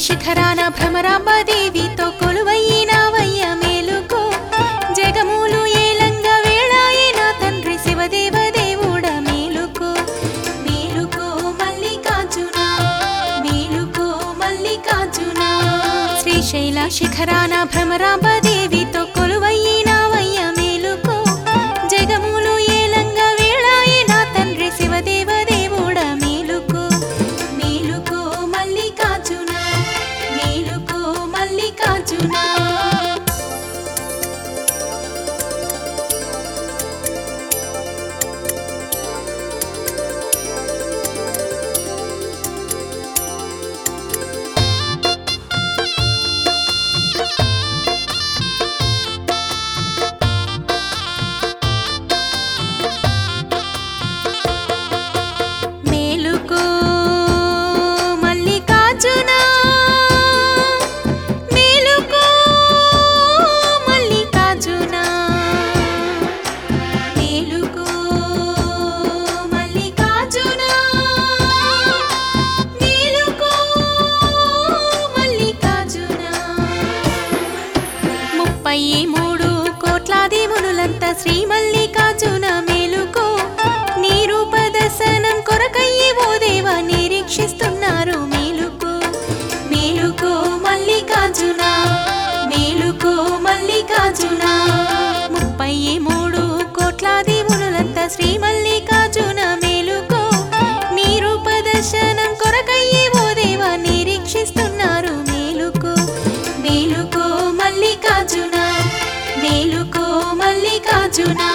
శిఖరాన భ్రమరాంబదేవితో కొలువయ్యినావయ్య మేలుకో జగములు ఏలంగా వేళాయిన తండ్రి శివదేవ దేవుడ మేలుకో మేలుకో మల్లికార్జునా మేలుకో మల్లికార్జునా శ్రీశైల శిఖరాన భ్రమరాంబదేవితో కొలువయ్యినావయ్య మేలుకో జగములు ఏలంగా వేళాయిన తండ్రి శివదేవ దేవుడ మేలుకో మేలుకో మల్లికార్జునా మేలుకో మల్లికార్జునా మేలుకో మల్లికార్జునా మేలుకో మల్లికార్జునా మేలుకో మల్లికార్జునా మేలుకో మల్లికార్జునా 33 కోట్లాది మునులంతా శ్రీ మల్లికార్జున మేలుకో నీ రూప దర్శనం కొరకయ్యి ఓ దేవా నిరీక్షిస్తున్నారు మేలుకో మేలుకో మల్లికార్జునా మేలుకో మల్లికార్జునా 33 కోట్లాది మునులంతా శ్రీ మల్లికార్జున మేలుకో నీ రూప దర్శనం కొరకయ్యి ఓ దేవా నిరీక్షిస్తున్నారు మేలుకో మేలుకో మల్లికార్జునా మేలుకో మల్లికార్జునా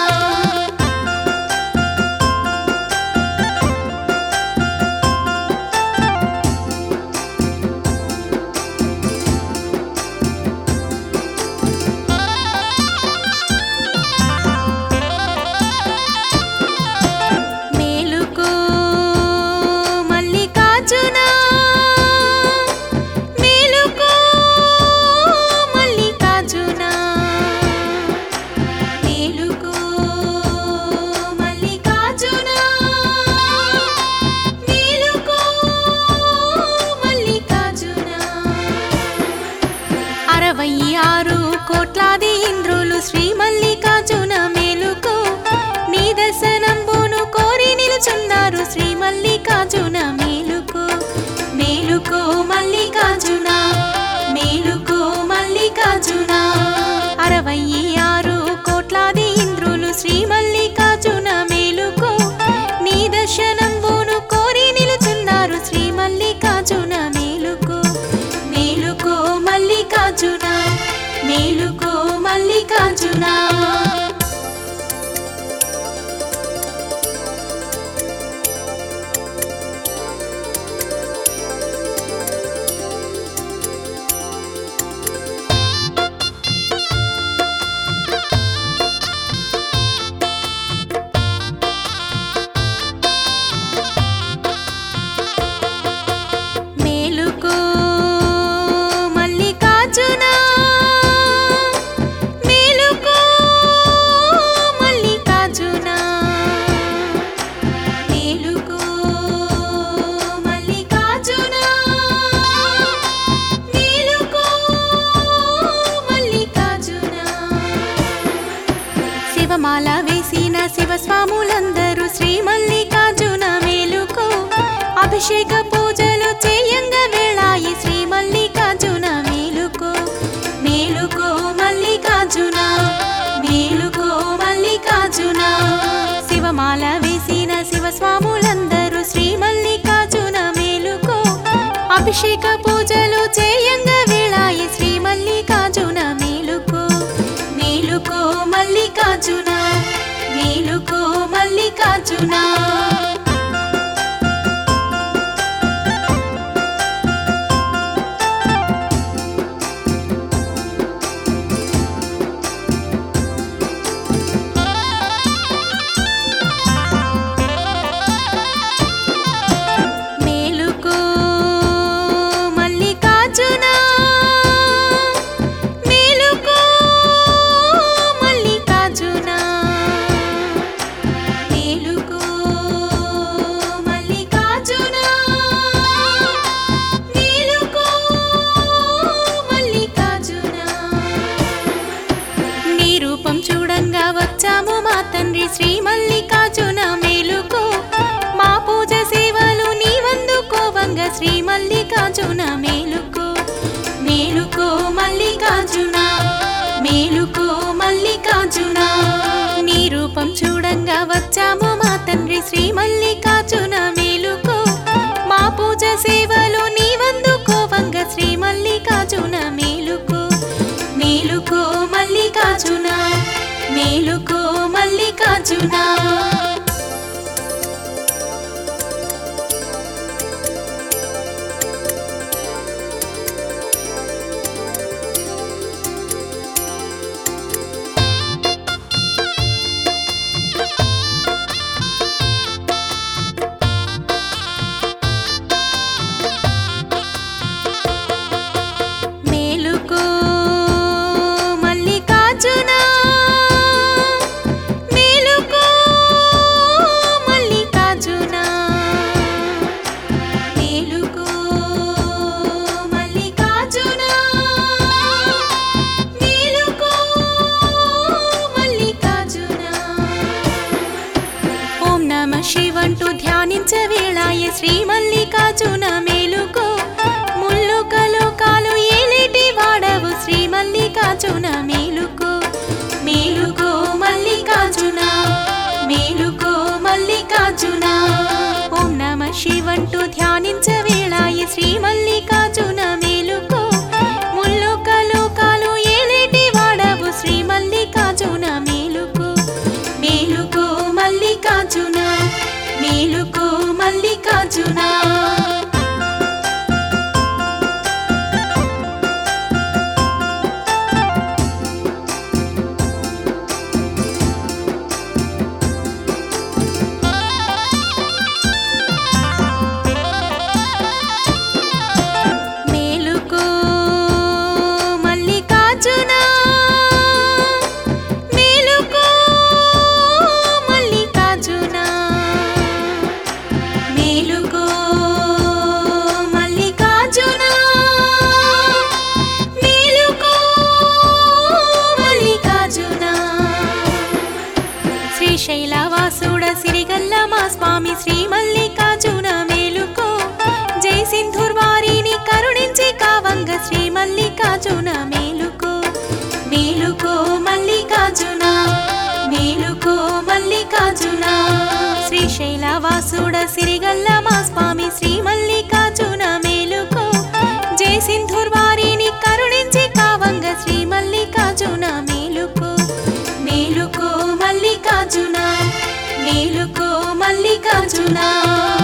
మేలుకో మల్లికార్జునా మేలుకో మల్లికార్జునా మేలుకో మల్లికార్జునా మేలుకో మల్లికార్జునా 66 కోట్లాది ఇంద్రులు శ్రీ మల్లికార్జున మేలుకో నీ దర్శనంబును కోరి నిలుచున్నారు శ్రీ మల్లికార్జున మేలుకో మేలుకో మల్లికార్జునా మేలుకో మల్లికార్జునా 66 కోట్లాది ఇంద్రులు శ్రీ మల్లికార్జున మేలుకో నీ దర్శనంబును కోరి నిలుచున్నారు శ్రీ మల్లికార్జున మేలుకో మేలుకో మల్లికార్జునా మేలుకో మల్లికార్జునా మేలుకో మల్లికార్జునా మేలుకో మల్లికార్జునా మేలుకో మల్లికార్జునా మేలుకో మల్లికార్జునా శివమాల వేసిన శివస్వాములందరూ శ్రీ మల్లికార్జున మేలుకో అభిషేక పూజలు చేయంగా వేళాయి శ్రీ మల్లికార్జున మేలుకో మేలుకో మల్లికార్జునా మేలుకో మల్లికార్జునా శివమాల వేసిన శివస్వాములందరూ శ్రీ మల్లికార్జున మేలుకో అభిషేక పూజలు చేయంగా వేళాయి శ్రీ మల్లికార్జున మేలుకో మేలుకో మల్లికార్జునా మేలుకో మల్లికార్జునా మేలుకో మల్లికార్జునా మేలుకో మల్లికార్జునా మేలుకో శ్రీ మల్లికార్జున మేలుకో మా పూజ సేవలు నీవందుకోవంగ శ్రీ మల్లికార్జున మేలుకో మేలుకో మల్లికార్జున మేలుకో మల్లికార్జున నీ రూపం చూడంగా వచ్చాము మా తండ్రి శ్రీ మల్లికార్జున మేలుకో మా పూజ సేవలు నీవందుకోవంగ శ్రీ మల్లికార్జున మేలుకో మేలుకో మల్లికార్జున మేలుకో మల్లికార్జున మేలుకో మల్లికార్జున మేలుకో మల్లికార్జున మేలుకో మల్లికార్జున మేలుకో మల్లికార్జున ఓం నమః శివంటూ ధ్యానించవేళాయే శ్రీ మల్లికార్జున మేలుకో ముల్లోక లోకాలు ఏలేటి వాడవు శ్రీ మల్లికార్జున మేలుకో మేలుకో మల్లికార్జున మేలుకో మల్లికార్జున ఓం నమః శివంటూ ధ్యానించవేళాయే శ్రీ మల్లికార్జున మేలుకో ముల్లోక లోకాలు ఏలేటి వాడవు శ్రీ మల్లికార్జున మేలుకో మేలుకో మల్లికార్జున మేలుకో మల్లికార్జున మేలుకో మల్లికార్జున మేలుకో మల్లికార్జున మేలుకో మల్లికార్జున మేలుకో మల్లికార్జున శ్రీశైలవాసుడ సిరిగల్ల మా స్వామి శ్రీ మల్లికార్జున మేలుకో జై సింధూర్వారిని కరుణించి కావంగ శ్రీ మల్లికార్జున మేలుకో మేలుకో మల్లికార్జున మేలుకో మల్లికార్జున శ్రీశైలవాసుడ సిరిగల్ల మా స్వామి శ్రీ మల్లికార్జున మేలుకో జై సింధూర్వారిని కరుణించి కావంగ శ్రీ మల్లికార్జున మేలుకో మేలుకో మల్లికార్జున మేలుకో మల్లికార్జున